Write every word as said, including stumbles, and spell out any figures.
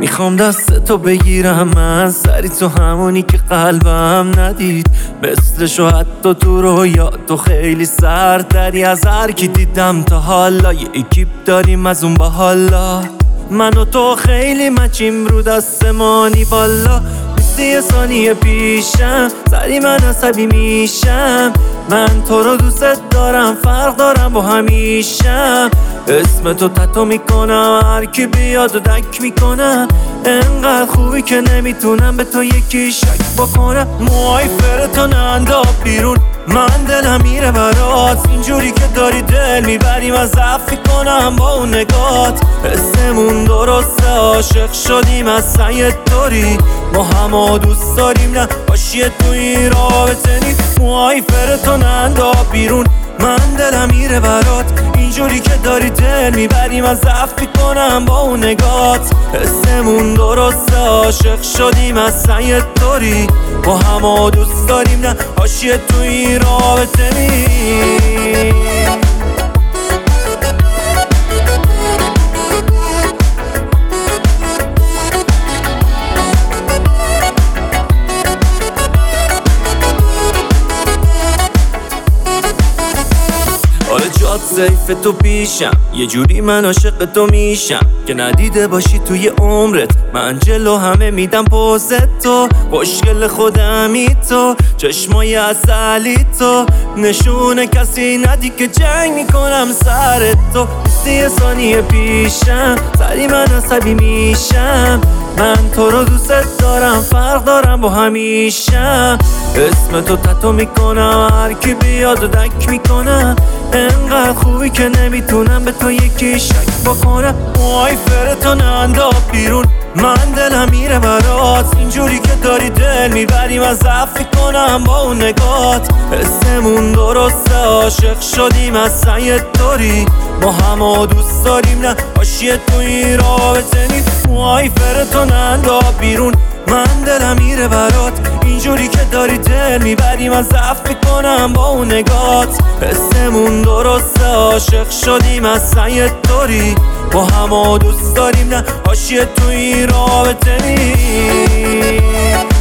میخوام دست تو بگیرم از سری تو همونی که قلبم ندید مثلشو حتی تو رویا تو خیلی سردتری از هر کی دیدم تا حالا. یه اکیپ داریم از اون با حالا من و تو خیلی مچیم رو دستمانی بالا. مثل یه ثانیه پیشم سری من عصبی میشم. من تو رو دوست دارم فرق دارم با همیشم. اسم تو تتو میکنم هر کی بیاد و دک میکنم. انقدر خوبی که نمیتونم به تو یکی شک بکنم. موهای فرتو ننداز بیرون من دلم میره برات. اینجوری که داری دل میبریم از ضعف کنم با اون نگات. اسمون درسته عاشق شدیم از سعی طوری ما همه دوست داریم نه باشیه توی رابطه نیست. موهای فرتو ننداز بیرون من دلم میره برات. اینجوری که داری دل میبریم از ضعف کنم با اون نگات. اسمون درسته عاشق شدیم از سعی طوری ما همه دوست داریم نه حاشیه توی رابطه نیست. حالا جات سیف تو پیشم یه جوری من عاشق تو میشم که ندیده باشی توی عمرت. من جلو همه میدم پوزت تو خوشگل خودمی تو چشمای عسلی تو نشونه کسی ندی که جنگ میکنم سر تو. یه ثانیه پیشم سری من عصبی میشم. من تو رو دوست دارم فرق دارم با همیشم. اسم تو تتو میکنم هر کی بیاد و دک میکنم. انقدر خوبی که نمیتونم به تو یکی شک بکنم. موهای فرتو ننداز بیرون من دلم میره برات. اینجوری که داری دل میبریم از ضعف کنم با اون نگات. اسمون درسته عاشق شدیم از سعی طوری ما همه دوست داریم نه حاشیه توی رابطه نیست. موهای فرتو ننداز بیرون من دلم میره برات. اینجوری که داری دل میبریم از ضعف کنم با اون نگات. اسمون درسته عاشق شدیم از سعی طوری ما همه دوست داریم نه حاشیه توی رابطه نیست.